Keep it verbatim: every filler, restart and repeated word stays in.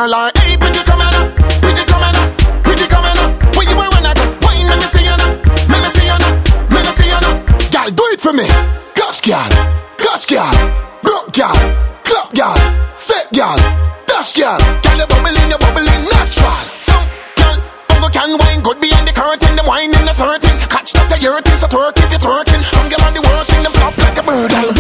girl are, hey, pretty coming up, pretty coming up, pretty coming up. Where you were when I go, why let me see you now, let me see you now, let me see you now. Girl, do it for me. Gosh, girl, gosh, girl, broke girl, club girl, set girl, dash girl. Girl, you bubbling, you bubbling natural. Some girl, bungo can wine, good behind the curtain, them wine in the certain. Catch that you're hurting, so twerk if you're twerking. Some girl on the working, them flop like a bird.